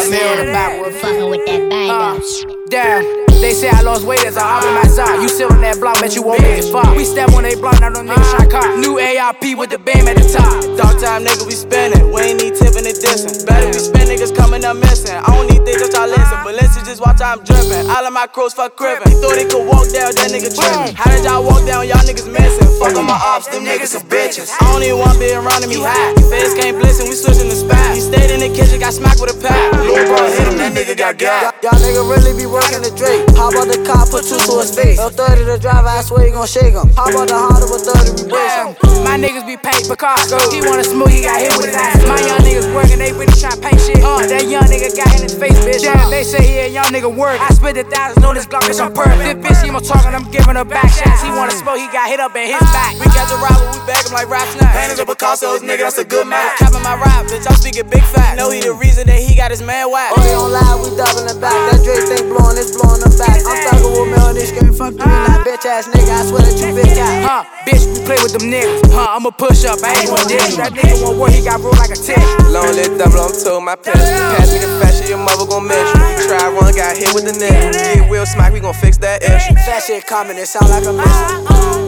the backward. Fucking with that banger. Damn. They say I lost weight as I hop in my side. You sit on that block, bet you won't get far. We step on they block, now them niggas shot car. New ARP with the beam at the top. Dog time, nigga, we spinning. We ain't need tipping the distance. Better we spin, niggas coming up missing. I don't need things that y'all listen, but listen, just watch how I'm dripping. All of my crows fuck cribbing. He thought he could walk down, that nigga tripping. How did y'all walk down, y'all niggas missing? Fuck on my ops, them niggas is bitches. I don't even want be around me high. Face can't listen, we switching the spot. He stayed in the kitchen, got smacked with a pack. Lil' bro hit him, that nigga got got. Y'all nigga really be working the Drake. How about the cop put two to his face? Up 30 the driver, I swear you gon' shake him. How about the Honda with 30 we brace him? My niggas be paid Picasso. He wanna smooth, he got hit with his ass. My young niggas working, they really tryna paint shit. That young nigga got in his face, bitch. Damn, they say he a young nigga work. I spent the thousands on this Glock, bitch, I'm perfect. This bitch, he more talking, I'm giving her back shots. He wanna smoke, he got hit up in his back. We catch a robber, we bag him like rap snacks. Painted up Picasso's, nigga, that's a good match. Capping my rap, bitch, I'm speaking big fat. Know he the reason that he got his man whacked. Oh, they don't lie, we doubling back. That Drake thing blowing, it's blowing them back. I'm thugging with me on this game, fuck you in that bitch ass nigga. I swear that you big cat. Bitch, we play with them niggas. I'ma push up, I ain't gon' dish. That nigga won't work, he got rolled like a tick. Lonely double, I'm told my pistol. Pass me the fashion, your mother gon' miss you. You try one, got hit with the nigga. Get Will smack, we gon' fix that issue. That shit coming, it sound like a mission.